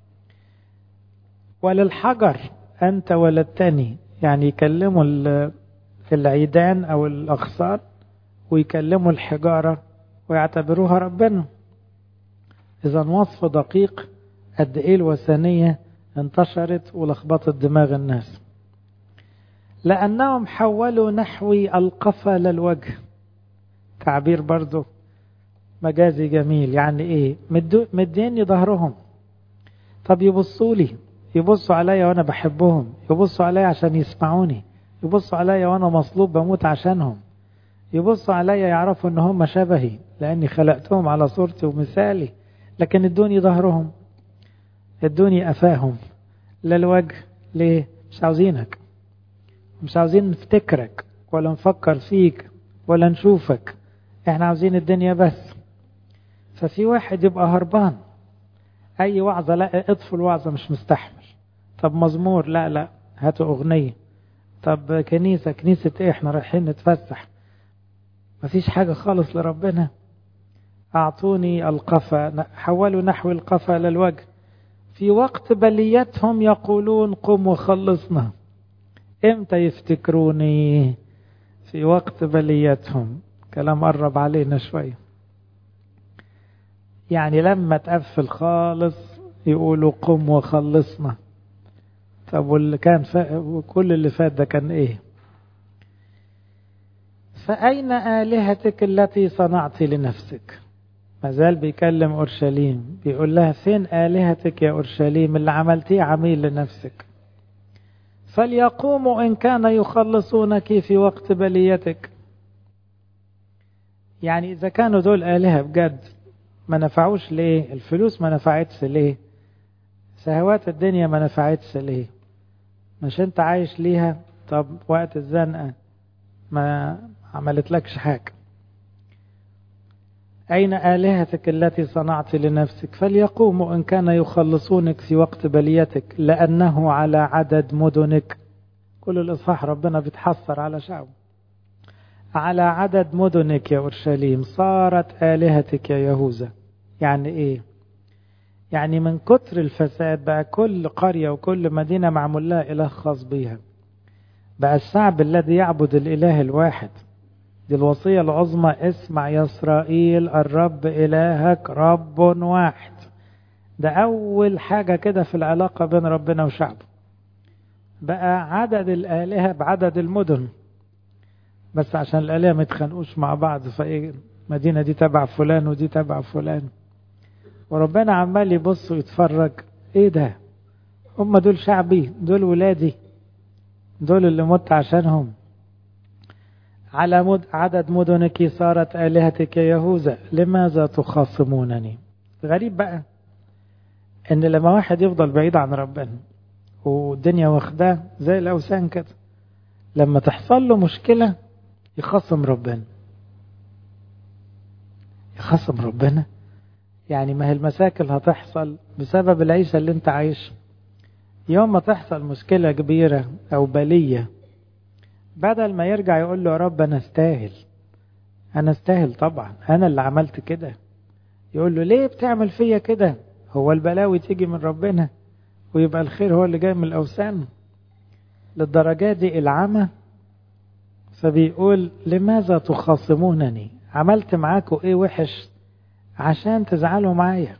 وللحجر أنت ولدتني، يعني يكلموا العيدان أو الأغصان ويكلموا الحجارة ويعتبروها ربنا. إذا وصف دقيق قد إيه الوثنية انتشرت ولخبطت دماغ الناس. لأنهم حولوا نحوي القفا للوجه. تعبير برضو مجازي جميل. يعني إيه؟ مديني ظهرهم. طب يبصوا لي، يبصوا عليا وأنا بحبهم، يبصوا عليا عشان يسمعوني، يبصوا عليا وأنا مصلوب بموت عشانهم، يبصوا عليا يعرفوا ان هم شبهي لاني خلقتهم على صورتي ومثالي. لكن ادوني ظهرهم، ادوني قفاهم للوجه. ليه؟ مش عاوزينك، مش عاوزين نفتكرك ولا نفكر فيك ولا نشوفك، احنا عاوزين الدنيا بس. ففي واحد يبقى هربان، اي وعظة لا اطفوا الوعظة مش مستحمل. طب مزمور لا هاتوا اغنية. طب كنيسة ايه؟ احنا رايحين نتفسح. مفيش حاجة خالص لربنا. أعطوني القفا، حولوا نحو القفا للوجه. في وقت بليتهم يقولون قم وخلصنا. امتى يفتكروني؟ في وقت بليتهم. كلام قرب علينا شوية. يعني لما تقفل خالص يقولوا قم وخلصنا. طب واللي كان وكل اللي فات ده كان ايه؟ فأين آلهتك التي صنعت لنفسك؟ ما زال بيكلم أورشليم، بيقول لها فين آلهتك يا أورشليم اللي عملتيه عميل لنفسك؟ فليقوموا إن كان يخلصونك في وقت بليتك. يعني إذا كانوا دول آلهة بجد ما نفعوش ليه؟ الفلوس ما نفعتش ليه؟ شهوات الدنيا ما نفعتش ليه؟ مش انت عايش ليها؟ طب وقت الزنقة ما عملت لكش حاجة. أين آلهتك التي صنعت لنفسك؟ فليقوموا إن كان يخلصونك في وقت بليتك لأنه على عدد مدنك. كل الإصحاح ربنا بيتحسر على شعبه. على عدد مدنك يا أورشليم صارت آلهتك يا يهوذا. يعني إيه؟ يعني من كتر الفساد بقى كل قرية وكل مدينة معمول لها إله خاص بيها. بقى الشعب الذي يعبد الإله الواحد. دي الوصية العظمى: اسمع يا إسرائيل الرب إلهك رب واحد. ده أول حاجة كده في العلاقة بين ربنا وشعبه. بقى عدد الآلهة بعدد المدن، بس عشان الآلهة ما يتخانقوش مع بعض، فإيه المدينة دي تبع فلان ودي تبع فلان. وربنا عمال يبص ويتفرج، إيه ده؟ هم دول شعبي، دول ولادي، دول اللي مت عشانهم. على عدد مدنك صارت آلهتك يا يهوذا لماذا تخاصمونني؟ غريب بقى ان لما واحد يفضل بعيد عن ربنا والدنيا واخداه زي الأوثان كده، لما تحصل له مشكلة يخاصم ربنا. يخاصم ربنا يعني ما هي المشاكل هتحصل بسبب العيشة اللي انت عايش. يوم ما تحصل مشكلة كبيرة او بلية، بدل ما يرجع يقول له يا رب أنا استاهل، أنا استاهل طبعا، أنا اللي عملت كده، يقول له ليه بتعمل فيا كده؟ هو البلاوي تيجي من ربنا ويبقى الخير هو اللي جاي من الأوثان؟ للدرجة دي العمى. فبيقول لماذا تخاصمونني؟ عملت معاكم ايه وحش عشان تزعلوا معايا؟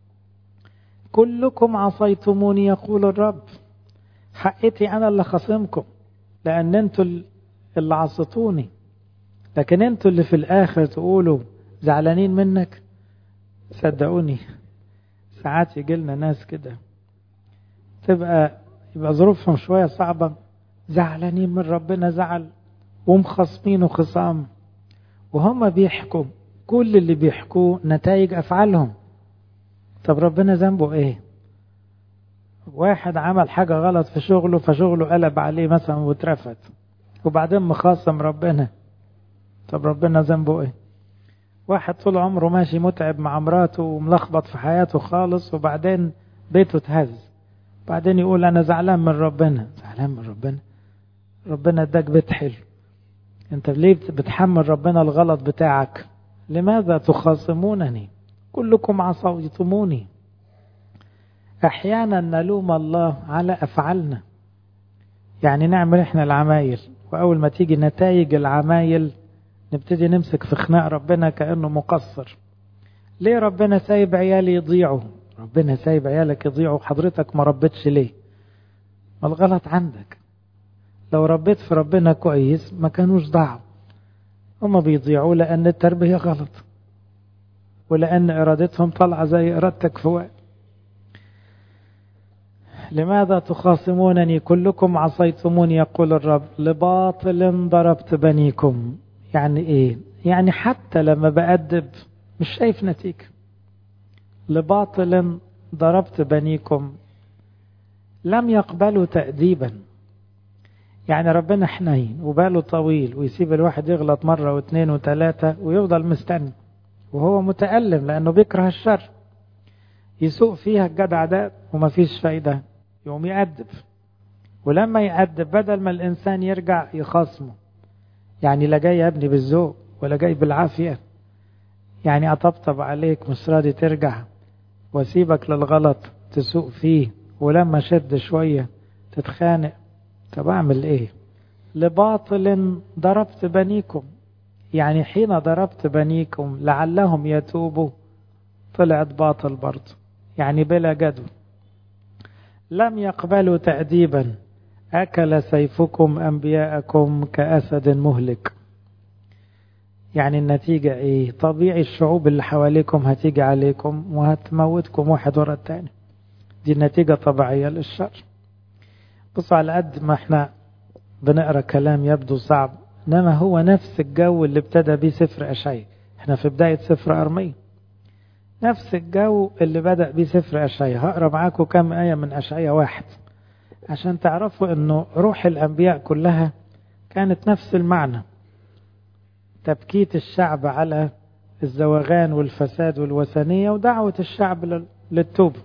كلكم عصيتموني يقول الرب. حقتي أنا اللي خاصمكم لأن انتوا اللي عصتوني، لكن انتوا اللي في الآخر تقولوا زعلانين منك. ساعات يجي لنا ناس كده يبقى ظروفهم شوية صعبة، زعلانين من ربنا زعل ومخصمين خصام، وهم بيحكوا كل اللي بيحكوه نتائج أفعالهم. طب ربنا ذنبه ايه؟ واحد عمل حاجة غلط في شغله فشغله قلب عليه مثلا واترفد، وبعدين مخاصم ربنا. طب ربنا ذنبه ايه؟ واحد طول عمره ماشي متعب مع مراته وملخبط في حياته خالص، وبعدين بيته اتهز، بعدين يقول انا زعلان من ربنا. زعلان من ربنا؟ ربنا اداك بيت حلو، انت ليه بتحمل ربنا الغلط بتاعك؟ لماذا تخاصمونني؟ كلكم عصيتموني. احيانا نلوم الله على افعالنا، يعني نعمل احنا العمايل، واول ما تيجي نتائج العمايل نبتدي نمسك في خناق ربنا كأنه مقصر. ليه ربنا سايب عيالي يضيعوا؟ ربنا سايب عيالك يضيعوا، حضرتك ما ربيتش ليه؟ ما الغلط عندك. لو ربيت في ربنا كويس ما كانوش ضاعوا. هما بيضيعوا لأن التربية غلط، ولأن إرادتهم طالعة زي إرادتك في وقت. لماذا تخاصمونني؟ كلكم عصيتموني يقول الرب، لباطل ضربت بنيكم. يعني ايه؟ يعني حتى لما بأدب مش شايف نتيجة. لباطل ضربت بنيكم لم يقبلوا تأديبا. يعني ربنا حنين وباله طويل، ويسيب الواحد يغلط مرة واثنين وثلاثة ويفضل مستني، وهو متألم لأنه بيكره الشر. يسوق فيها الجدع ده ومفيش فايدة، يقوم يأدب. ولما يأدب بدل ما الإنسان يرجع يخاصمه، يعني لا جاي يا ابني بالذوق ولا جاي بالعافية، يعني أطبطب عليك مش راضي ترجع، واسيبك للغلط تسوق فيه، ولما شد شوية تتخانق. طب أعمل إيه؟ لباطل ضربت بنيكم، يعني حين ضربت بنيكم لعلهم يتوبوا، طلعت باطل برضه، يعني بلا جدوى. لم يقبلوا تأديبا، أكل سيفكم أنبياءكم كأسد مهلك. يعني النتيجة إيه؟ طبيعي الشعوب اللي حواليكم هتيجي عليكم وهتموتكم واحد ورا التاني. دي النتيجة طبيعية للشر. بص، على قد ما احنا بنقرأ كلام يبدو صعب، إنما هو نفس الجو اللي ابتدى بيه سفر أشعياء. احنا في بداية سفر أرميا، نفس الجو اللي بدأ بيه سفر أشعياء. هقرأ معاكم كم آية من أشعياء 1 عشان تعرفوا إنه روح الأنبياء كلها كانت نفس المعنى. تبكيت الشعب على الزواغان والفساد والوثنية، ودعوة الشعب للتوبة.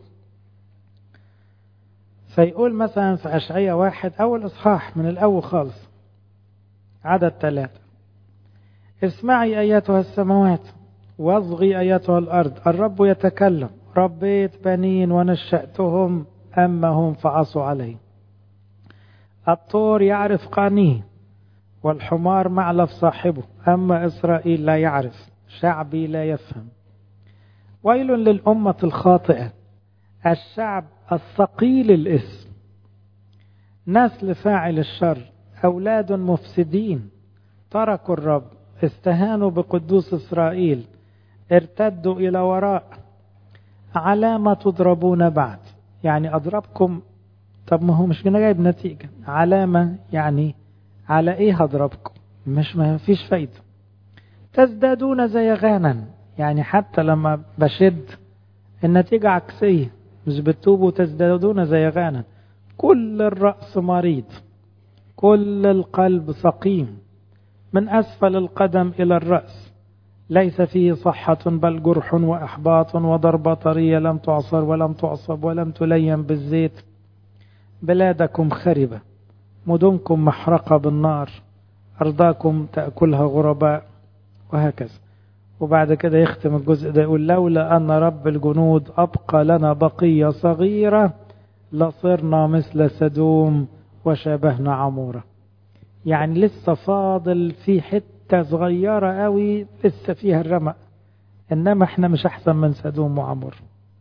فيقول مثلا في أشعياء 1 أول إصحاح من الأول خالص، عدد 3: اسمعي أيتها السماوات واصغي أيتها الأرض، الرب يتكلم، ربيت بنين ونشأتهم أما هم فعصوا علي. الطور يعرف قانيه والحمار معلف صاحبه، أما إسرائيل لا يعرف، شعبي لا يفهم. ويل للأمة الخاطئة، الشعب الثقيل الاسم، نسل فاعل الشر، أولاد مفسدين، تركوا الرب، استهانوا بقدوس إسرائيل، ارتدوا إلى وراء. علامة تضربون بعد، يعني أضربكم. طب ما هو مش جايب نتيجة. علامة يعني على إيه هضربكم؟ ما فيش فايدة. تزدادون زيغانا، يعني حتى لما بشد النتيجة عكسية، مش بتوبوا تزدادون زيغانا. كل الرأس مريض، كل القلب سقيم، من أسفل القدم إلى الرأس ليس فيه صحة بل جرح وإحباط وضربة طرية لم تعصر ولم تعصب ولم تلين بالزيت. بلادكم خربة، مدنكم محرقة بالنار، أرضاكم تأكلها غرباء، وهكذا. وبعد كده يختم الجزء ده يقول: لولا أن رب الجنود أبقى لنا بقية صغيرة لصرنا مثل سدوم وشابهنا عمورة. يعني لسه فاضل في حتة صغيرة قوي لسه فيها الرمق، إنما احنا مش أحسن من سدوم وعمور.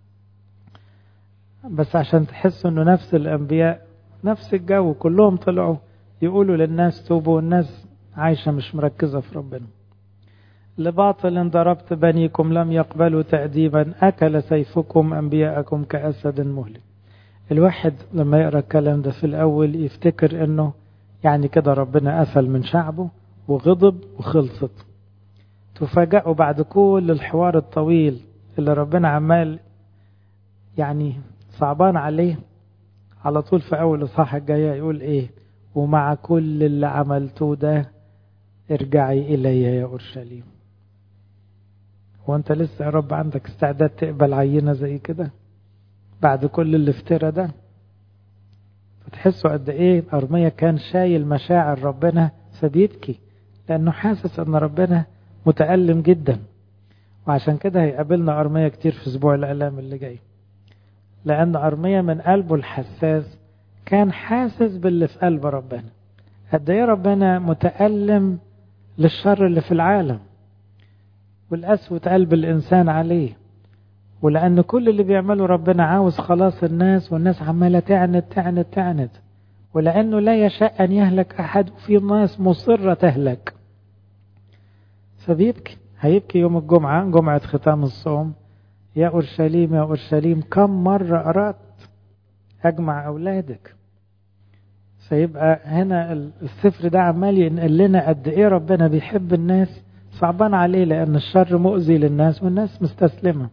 بس عشان تحسوا إنه نفس الأنبياء نفس الجو، كلهم طلعوا يقولوا للناس توبوا، والناس عايشة مش مركزة في ربنا. لباطل ضربت بنيكم لم يقبلوا تأديبا، أكل سيفكم أنبياءكم كأسد مهلك. الواحد لما يقرأ الكلام ده في الأول يفتكر أنه يعني كده ربنا قفل من شعبه وغضب وخلصت. تفاجئوا بعد كل الحوار الطويل اللي ربنا عمال يعني صعبان عليه، على طول في أول الصحة الجاية يقول إيه؟ ومع كل اللي عملته ده ارجعي إلي يا أورشليم. وانت لسه يا رب عندك استعداد تقبل عينة زي كده بعد كل اللي افترى ده؟ فتحسوا قد ايه أرميا كان شايل مشاعر ربنا فبيبكي، لأنه حاسس أن ربنا متألم جدا. وعشان كده هيقابلنا أرميا كتير في أسبوع الآلام اللي جاي، لأن أرميا من قلبه الحساس كان حاسس باللي في قلب ربنا، قد ايه ربنا متألم للشر اللي في العالم والقسوة قلب الإنسان عليه. ولأن كل اللي بيعمله ربنا عاوز خلاص الناس، والناس عمالة تعند، ولأنه لا يشاء أن يهلك أحد وفي ناس مصرة تهلك. فبيبكي، هيبكي يوم الجمعة، جمعة ختام الصوم: يا أورشليم يا أورشليم كم مرة أردت أجمع أولادك. فيبقى هنا السفر ده عمال ينقل لنا قد إيه ربنا بيحب الناس، صعبان عليه لأن الشر مؤذي للناس والناس مستسلمة.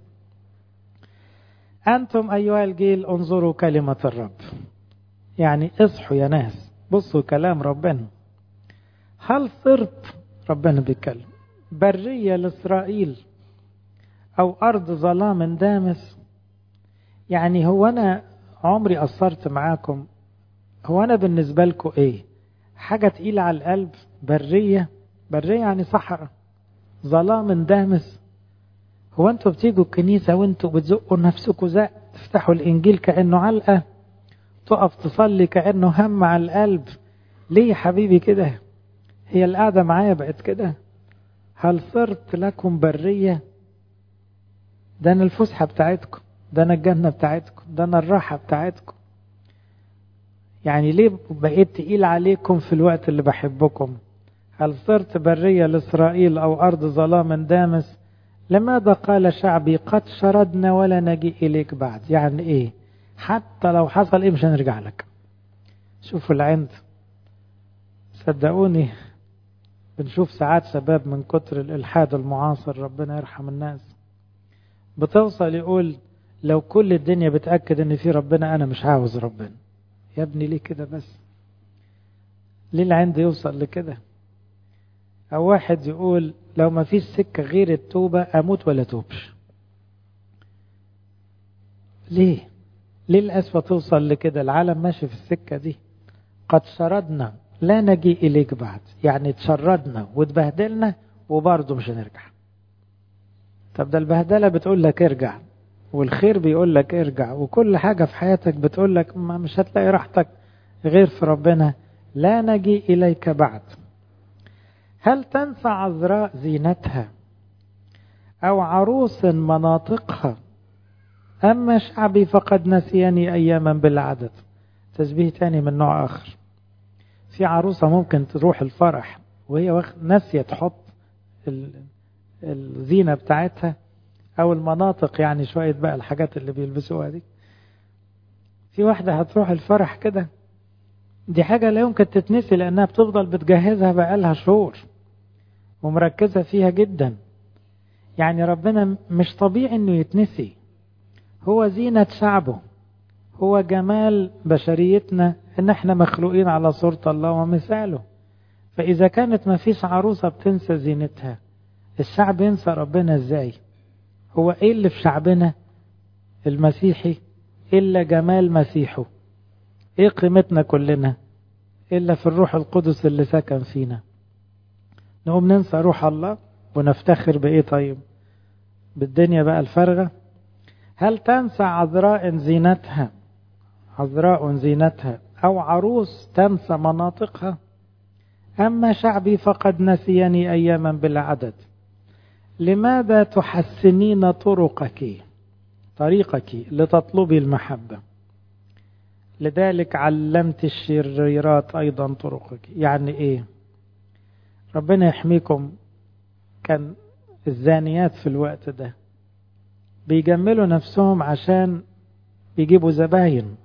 أنتم أيها الجيل انظروا كلمة الرب. يعني اصحوا يا ناس، بصوا كلام ربنا. هل صرت، ربنا بيتكلم، برية لإسرائيل أو أرض ظلام دامس؟ يعني هو أنا عمري قصرت معاكم؟ هو أنا بالنسبة لكم إيه؟ حاجة تقيلة على القلب؟ برية يعني صحراء، ظلام دامس. هو أنتوا بتيجوا الكنيسة وأنتوا بتزقوا نفسكوا زق، تفتحوا الإنجيل كأنه علقة، تقف تصلي كأنه هم على القلب؟ ليه يا حبيبي كده؟ هي القعدة معايا بقت كده؟ هل صرت لكم برية؟ ده أنا الفسحة بتاعتكم، ده أنا الجنة بتاعتكم، ده أنا الراحة بتاعتكم. يعني ليه بقيت تقيل عليكم في الوقت اللي بحبكم؟ هل صرت برية لإسرائيل أو أرض ظلام دامس؟ لماذا قال شعبي قد شردنا ولا نجي إليك بعد؟ يعني إيه؟ حتى لو حصل إيه مش هنرجع لك. شوفوا العند، صدقوني بنشوف ساعات شباب من كتر الإلحاد المعاصر، ربنا يرحم الناس، بتوصل يقول لو كل الدنيا بتأكد ان في ربنا انا مش عاوز ربنا. يا ابني ليه كده بس؟ ليه العند يوصل لكده؟ او واحد يقول لو ما فيش سكة غير التوبة اموت ولا توبش. ليه الأسوأ توصل لكده؟ العالم ماشي في السكة دي. قد شردنا لا نجي إليك بعد، يعني تشردنا وتبهدلنا وبرضه مش هنرجع. طب ده البهدلة بتقول لك ارجع، والخير بيقول لك ارجع، وكل حاجة في حياتك بتقول لك مش هتلاقي راحتك غير في ربنا. لا نجي إليك بعد. هل تنسى عذراء زينتها أو عروس مناطقها؟ أما شعبي فقد نسيني أياما بالعدد. تشبيه تاني من نوع آخر. في عروسة ممكن تروح الفرح وهي ناسية تحط الزينة بتاعتها أو المناطق، يعني شوية بقى الحاجات اللي بيلبسوها دي. في واحدة هتروح الفرح كده، دي حاجة لا يمكن تتنسي لأنها بتفضل بتجهزها بقالها شهور ومركزة فيها جدا. يعني ربنا مش طبيعي انه يتنسي، هو زينة شعبه، هو جمال بشريتنا ان احنا مخلوقين على صورة الله ومثاله. فإذا كانت ما فيش عروسة بتنسى زينتها، الشعب ينسى ربنا ازاي؟ هو ايه اللي في شعبنا المسيحي إلا جمال مسيحه؟ ايه قيمتنا كلنا إلا في الروح القدس اللي سكن فينا؟ نقوم ننسى روح الله ونفتخر بإيه؟ طيب بالدنيا بقى الفارغة. هل تنسى عذراء زينتها أو عروس تنسى مناطقها؟ أما شعبي فقد نسيني أياما بلا عدد. لماذا تحسنين طريقك لتطلبي المحبة؟ لذلك علمت الشريرات أيضا طرقك. يعني إيه؟ ربنا يحميكم. كان الزانيات في الوقت ده بيجملوا نفسهم عشان يجيبوا زباين،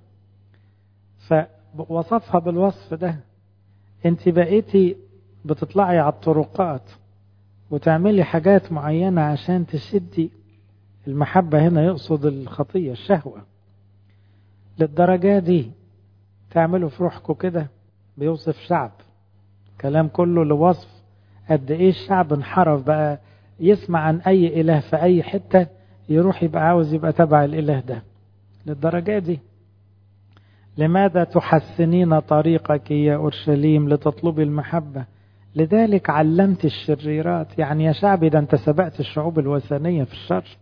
فوصفها بالوصف ده. انت بقيتي بتطلعي على الطرقات وتعملي حاجات معينة عشان تشدي المحبة، هنا يقصد الخطية الشهوة، للدرجة دي تعملوا في روحكم كده. بيوصف شعب، كلام كله لوصف قد ايه الشعب انحرف بقى، يسمع عن اي اله في اي حتة يروح يبقى عاوز يبقى تبع الاله ده للدرجة دي. لماذا تحسنين طريقك يا أورشليم لتطلبي المحبة؟ لذلك علمت الشريرات. يعني يا شعبي ده انت سبقت الشعوب الوثنية في الشر،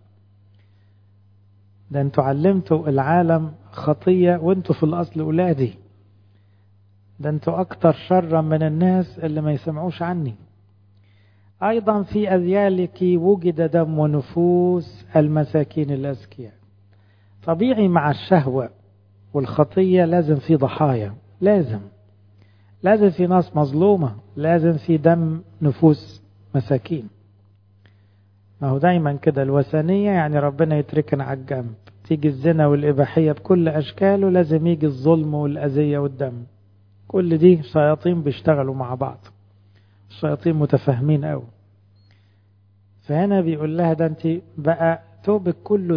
ده انتوا علمتوا العالم خطية وانتوا في الأصل أولادي، ده انتوا أكتر شرا من الناس اللي ما يسمعوش عني. أيضا في أذيالك وجد دم ونفوس المساكين الأذكياء. طبيعي مع الشهوة والخطية لازم في ضحايا، لازم في ناس مظلومة، لازم في دم نفوس مساكين. ما هو دايما كده الوثنية يعني ربنا يتركنا على الجنب، تيجي الزنا والإباحية بكل أشكاله، لازم يجي الظلم والأذية والدم. كل دي شياطين بيشتغلوا مع بعض، الشياطين متفاهمين قوي. فهنا بيقول لها ده انت بقى توبك كله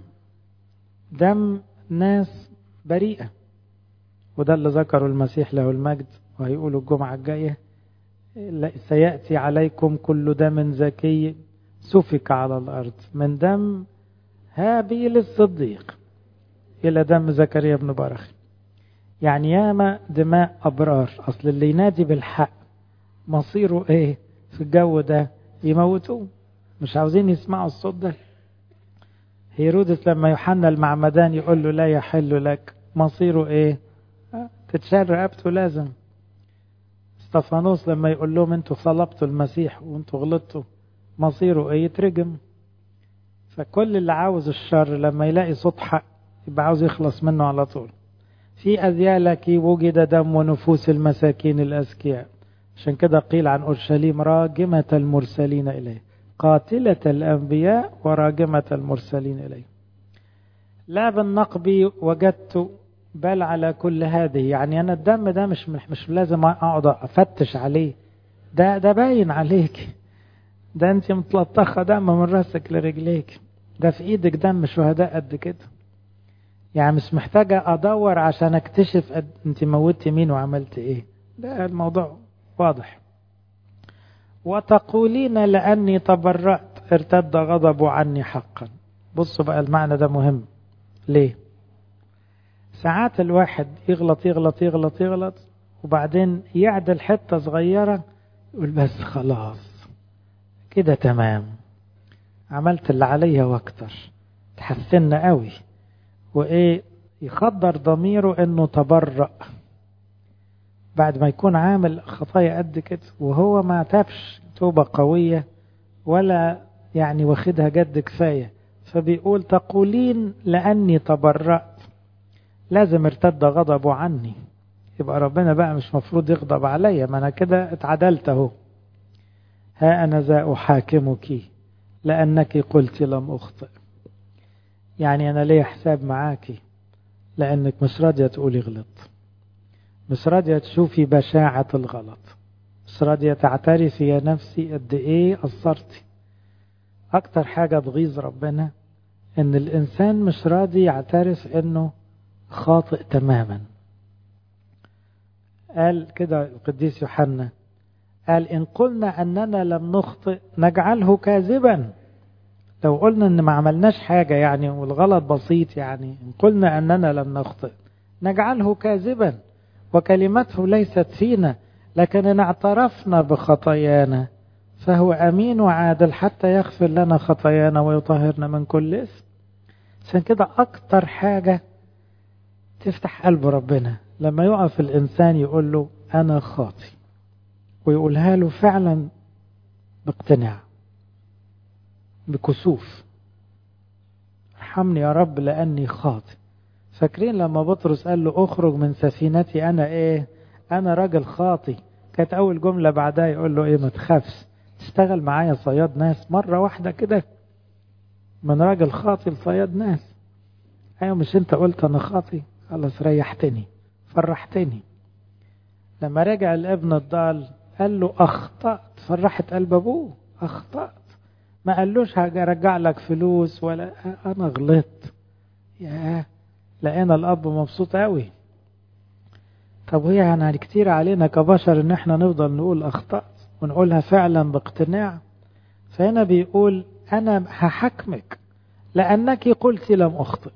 دم ناس بريئة. وده اللي ذكره المسيح له المجد، وهيقولوا الجمعة الجاية سيأتي عليكم كل دم زكي سفك على الأرض، من دم هابيل الصديق إلى دم زكريا بن برخ. يعني ياما دماء أبرار. أصل اللي ينادي بالحق مصيره إيه في الجو ده؟ يموتوه، مش عاوزين يسمعوا الصوت ده. هيرودس لما يوحنا المعمدان يقول له لا يحل لك، مصيره إيه؟ تتشال رقبته لازم. استفانوس لما يقول لهم انتوا صلبتوا المسيح وانتوا غلطتوا، مصيره ايه؟ يترجم. فكل اللي عاوز الشر لما يلاقي صوت حق يبقى عاوز يخلص منه على طول. في أذيالك وجد دم ونفوس المساكين الأذكياء. عشان كده قيل عن أورشليم راجمة المرسلين إليه، قاتلة الأنبياء وراجمة المرسلين إليه. لا بالنقب وجدت بل على كل هذه. يعني أنا الدم ده مش لازم أقعد أفتش عليه، ده باين عليك، ده أنت متلطخة دم من رأسك لرجليك، ده في إيدك دم شهداء قد كده. يعني مش محتاجة أدور عشان أكتشف أنت موتت مين وعملت إيه، ده الموضوع واضح. وتقولين لأني تبرأت ارتد غضب عني حقا. بصوا بقى المعنى ده مهم. ليه؟ ساعات الواحد يغلط يغلط يغلط يغلط وبعدين يعدل حتة صغيرة يقول بس خلاص كده تمام، عملت اللي عليا واكتر، تحسننا قوي، وايه يخدر ضميره انه تبرأ بعد ما يكون عامل خطايا قد كده وهو ما تابش توبة قوية ولا يعني واخدها جد كفاية. فبيقول تقولين لأني تبرأت، لازم ارتد غضبه عني. يبقى ربنا بقى مش مفروض يغضب عليا، ما انا كده اتعدلت اهو. ها انا ذا احاكمك لانك قلت لم اخطئ. يعني انا ليه حساب معاكي؟ لانك مش راضيه تقولي غلط، مش راضيه تشوفي بشاعه الغلط، مش راضيه تعترفي يا نفسي قد ايه قصرتي. اكتر حاجه تغيظ ربنا ان الانسان مش راضي يعترف انه خاطئ تماما. قال كده القديس يوحنا، قال إن قلنا أننا لم نخطئ نجعله كاذبا. لو قلنا أن ما عملناش حاجة يعني والغلط بسيط، يعني إن قلنا أننا لم نخطئ نجعله كاذبا وكلمته ليست فينا، لكن إن اعترفنا بخطايانا فهو أمين وعادل حتى يغفر لنا خطايانا ويطهرنا من كل إثم. عشان كده أكتر حاجة تفتح قلب ربنا لما يقف الإنسان يقول له أنا خاطئ، ويقولها له فعلا باقتناع بكسوف، ارحمني يا رب لأني خاطئ. فاكرين لما بطرس قال له أخرج من سفينتي أنا إيه؟ أنا راجل خاطئ. كانت أول جملة بعدها يقول له إيه؟ ما تخافش، تشتغل معايا صياد ناس مرة واحدة كده، من راجل خاطي لصياد ناس. ايوه مش انت قلت انا خاطي؟ خلاص ريحتني فرحتني. لما رجع الابن الضال قال له اخطأت، فرحت قلب ابوه. اخطأت، ما قالوش هرجع لك فلوس ولا انا غلطت. ياه، لقينا الاب مبسوط قوي. طب وهي يعني كتير علينا كبشر ان احنا نفضل نقول اخطأت ونقولها فعلا باقتناع. فهنا بيقول انا هحكمك لانك قلت لم اخطئ.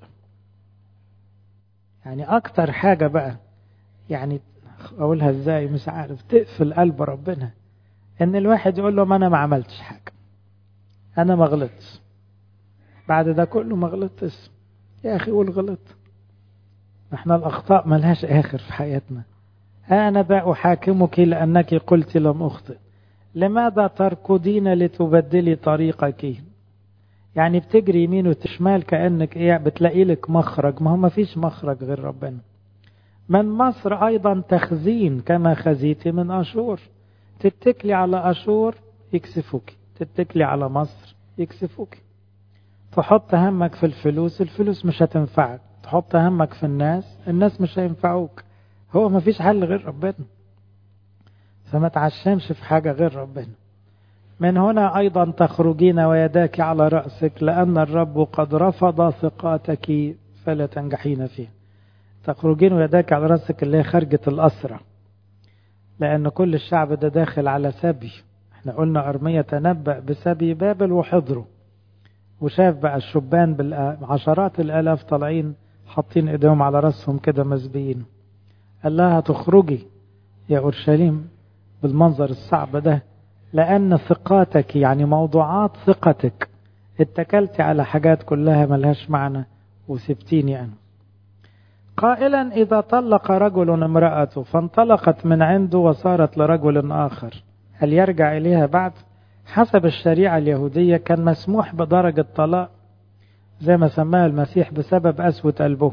يعني اكتر حاجة بقى، يعني اقولها ازاي مش عارف، تقفل قلب ربنا ان الواحد يقول له ما انا ما عملتش حاجة، انا ما غلطتش. بعد ده كله ما غلطتش، يا اخي قول غلط. احنا الاخطاء ملهاش اخر في حياتنا. انا بقى احاكمك لانك قلت لم اخطئ. لماذا تركضين لتبدلي طريقك؟ يعني بتجري يمين وتشمال كأنك ايه بتلاقي لك مخرج، ما هو ما فيش مخرج غير ربنا. من مصر ايضا تخزين كما خزيت من اشور. تتكلي على اشور يكسفوك، تتكلي على مصر يكسفوك. تحط همك في الفلوس، الفلوس مش هتنفعك. تحط همك في الناس، الناس مش هينفعوك. هو ما فيش حل غير ربنا، فما تعشمش في حاجة غير ربنا. من هنا أيضا تخرجين ويداك على رأسك لأن الرب قد رفض ثقاتك فلا تنجحين فيه. تخرجين ويداك على رأسك اللي هي خرجة الأسرة، لأن كل الشعب ده داخل على سبي. احنا قلنا أرميا تنبأ بسبي بابل وحضره، وشاف بقى الشبان بالعشرات الآلاف طالعين حاطين ايديهم على رأسهم كده مسبيين. قال لها تخرجي يا أورشليم بالمنظر الصعب ده لأن ثقاتك، يعني موضوعات ثقتك، اتكلت على حاجات كلها ملهاش معنى وسبتيني أنا. قائلا إذا طلق رجل امرأته فانطلقت من عنده وصارت لرجل آخر هل يرجع إليها بعد؟ حسب الشريعة اليهودية كان مسموح بدرجة طلاق زي ما سماها المسيح بسبب قسوة قلبه،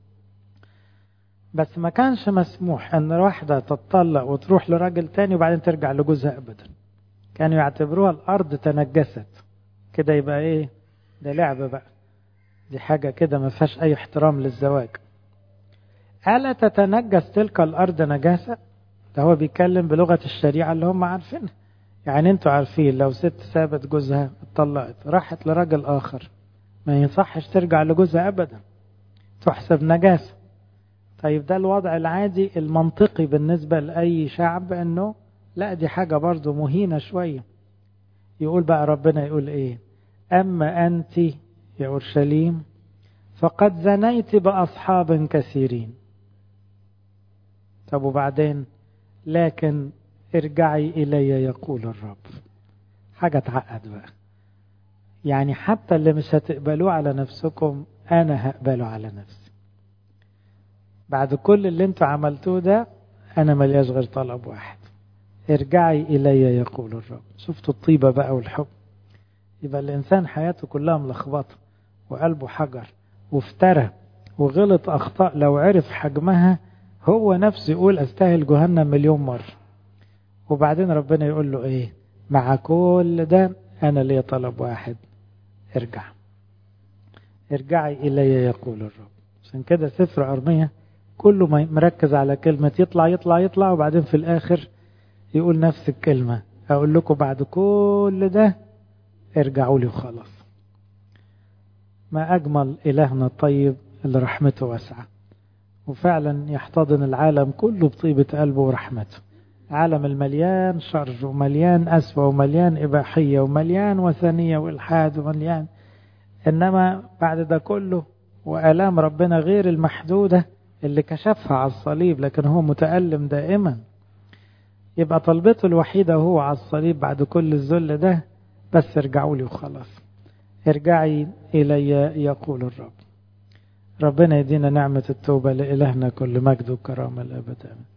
بس ما كانش مسموح ان واحدة تتطلق وتروح لراجل تاني وبعدين ترجع لجوزها ابدا. كانوا يعتبروها الارض تنجست كده، يبقى ايه ده لعب بقى، دي حاجة كده ما فيهاش اي احترام للزواج. ألا تتنجس تلك الارض نجاسة؟ ده هو بيتكلم بلغة الشريعة اللي هم عارفينها. يعني انتوا عارفين لو ست سابت جوزها اتطلقت راحت لراجل اخر ما ينصحش ترجع لجوزها ابدا، تحسب نجاسة. طيب ده الوضع العادي المنطقي بالنسبة لأي شعب، انه لا دي حاجة برضو مهينة شوية. يقول بقى ربنا يقول ايه؟ اما انت يا اورشليم فقد زنيت باصحاب كثيرين. طب وبعدين؟ لكن ارجعي الي يقول الرب. حاجة تعقد بقى، يعني حتى اللي مش هتقبلوه على نفسكم انا هقبله على نفسي. بعد كل اللي انتوا عملتوه ده انا ملياش غير طلب واحد، ارجعي الي يقول الرب. شفتوا الطيبة بقى والحب؟ يبقى الانسان حياته كلها ملخبطة وقلبه حجر وافترى وغلط اخطاء لو عرف حجمها هو نفسه يقول استاهل جهنم مليون مرة. وبعدين ربنا يقول له ايه؟ مع كل ده انا لي طلب واحد، ارجع، ارجعي الي يقول الرب. عشان كده سفر أرميا كله مركز على كلمة يطلع يطلع يطلع، وبعدين في الآخر يقول نفس الكلمة، أقول لكم بعد كل ده ارجعوا لي وخلاص. ما أجمل إلهنا الطيب اللي رحمته واسعة، وفعلا يحتضن العالم كله بطيبة قلبه ورحمته. عالم المليان شر ومليان أسوأ ومليان إباحية ومليان وثنية وإلحاد ومليان، إنما بعد ده كله وآلام ربنا غير المحدودة اللي كشفها على الصليب، لكن هو متألم دائما. يبقى طلبته الوحيدة وهو على الصليب بعد كل الذل ده بس ارجعوا لي وخلاص، ارجعي إلي يقول الرب. ربنا يدينا نعمة التوبة، لإلهنا كل مجد وكرامة الأبد.